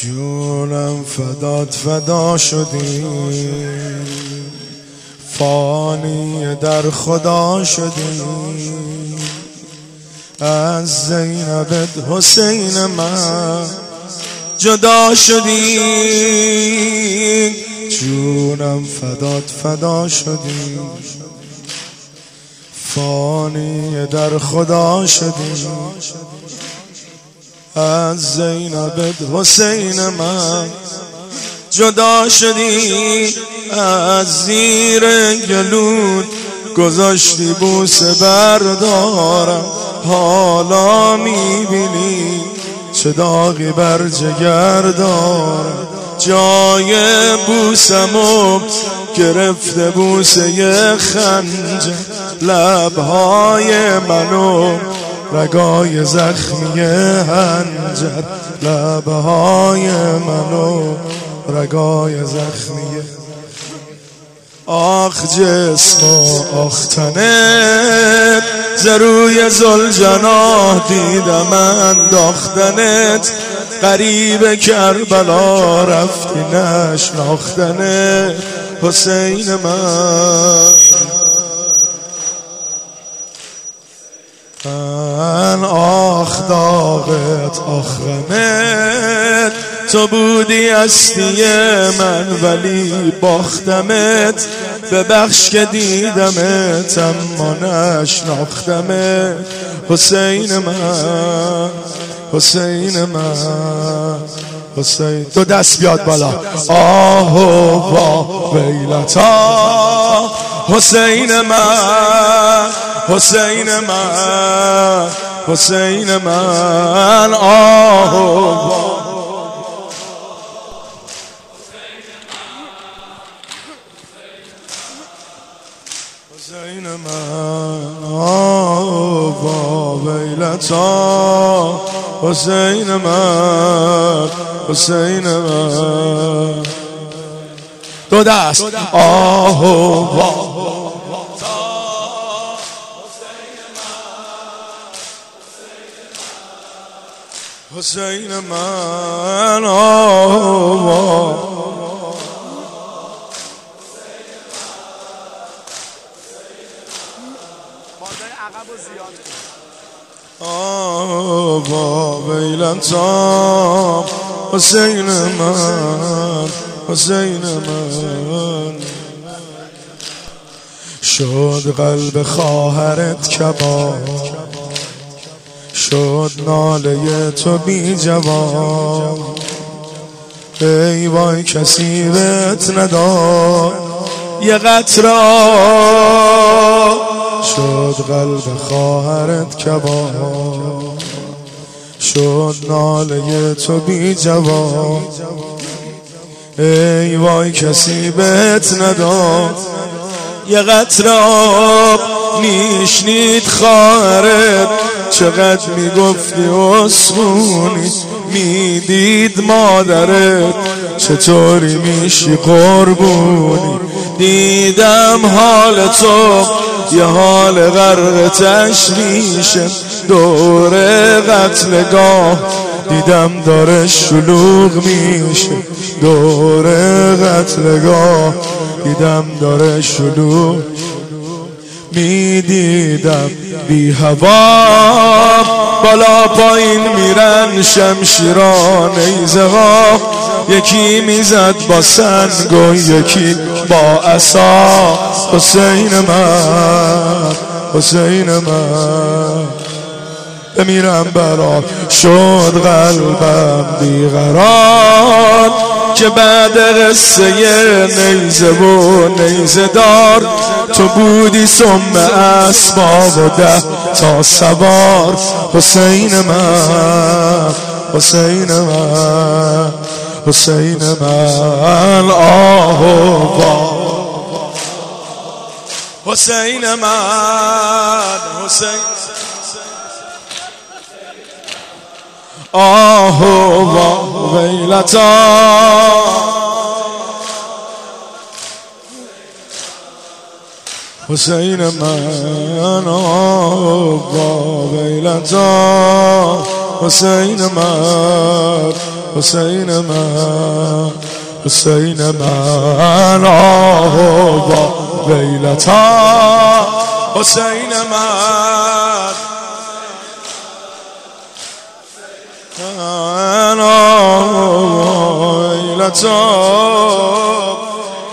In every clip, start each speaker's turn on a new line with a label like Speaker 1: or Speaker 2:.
Speaker 1: جونم فدات فدا شدی، فانی در خدا شدی. از زینب حسین من جدا شدی، جونم فدات فدا شدی، فانی در خدا شدی. از زینب حسین من جدا شدی، از زیر گلود گذاشتی بوسه بردارم. حالا میبینی چه داغی بر جگر دارم، جای بوسمو گرفته بوسه خنجر. لبهای منو رگای زخمی هنجر، لبهای منو رگای زخمی. آخ جسم و آخ تنت، زروی زلجناه دیدم انداختنت. غریب کربلا رفتی نشناختنت حسین من. آخ داغت آخ غمت، تو بودی هستی من ولی باختمت. ببخش که دیدمت اما نشناختمت حسین من، حسین من، حسین. تو دست بیاد بالا. آه و با ویلتا حسین من، حسین من، حسین من. آه و با حسین من، آه با ویلتا حسین من، حسین من. دو دست. آه با حسین من، آه با ویلتا حسین من، حسین من. شد قلب خواهرت کباب، شد ناله تو بی جواب. ای وای کسی بهت نداد یه قطره آب. شد قلب خواهرت کباب، شد ناله تو بی جواب. ای وای کسی بهت نداد یه قطره آب. میشنید خواهرت چقدر میگفتی اسمونی، میدید مادرت چطوری میشی قربونی. دیدم حال تو یه حال غرق تشویشه، دور قتلگاه دیدم داره شلوغ میشه. دور قتلگاه دیدم داره شلوغ میدیدم. بی هوا بالا پایین میرن شمشیران نیزه ها، یکی میزد با سنگ و یکی با عصا. حسین من، حسین من. بمیرم برات شد قلبم بیقرار، که بعد قصه نیزه و نیزه دار تو بودی سم اسباب و 10 تا سوار. حسین من، حسین من، حسین من. آه با حسین من، حسین. آه و ویلتا حسین من، آه و ویلتا حسین من، حسین من حسین من آه با ویلتا حسین من آه ویلتا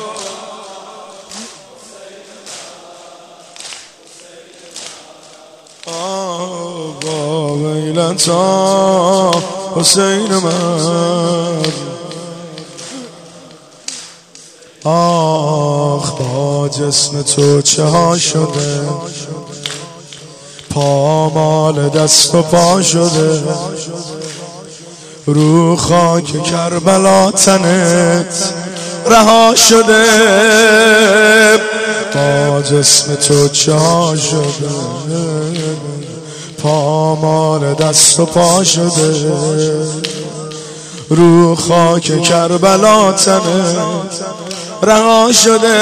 Speaker 1: ویلتا حسین من آخ با جسم تو چه ها شده پامال دست و پا شده رو خاک کربلا تنت رها شده با جسم تو چه ها شده پامال دست و پا شده رو خاک کربلا تنت رها شده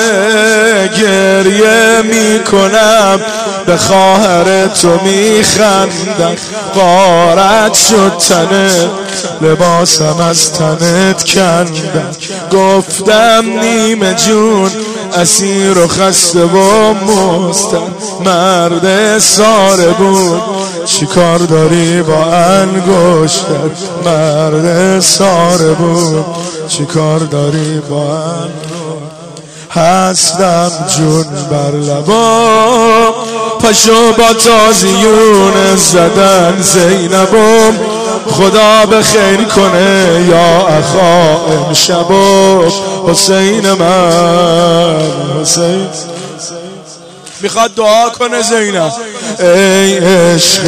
Speaker 1: گریه میکنم به خواهر تو میخندم غارت شد تنت لباسم از تنت کندم گفتم نیمه جون اسیر و خسته و مستن مرد ساره بود چی کار داری با انگشتت مرد ساره بود چی کار داری با انگشتت هستم جون بر لبام پشو با تازیون زدن زینبم خدا به خیر کنه یا اخا امشبم حسین من حسین میخواد دعا کنه زینب ای عشق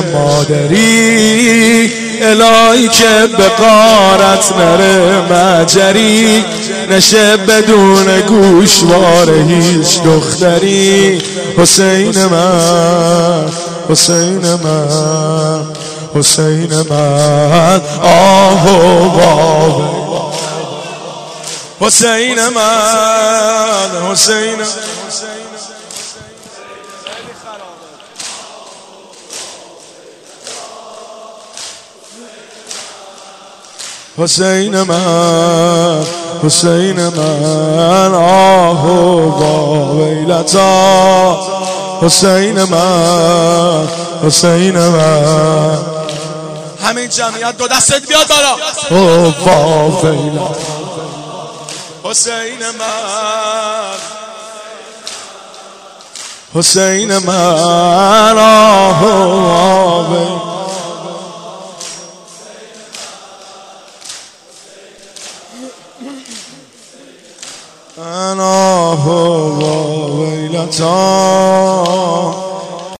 Speaker 1: مادری الهی که به غارت نره مجری نشه بدون گوشوار هیچ دختری حسین من حسین من حسین من آه و حسین من حسین حسین من حسین من آه و ویلتا حسین من حسین من همین جمعیت دو دستت بیاد بالا اوه با ویلتا حسین من حسین من آه و ویلتا أنا هو ويلتا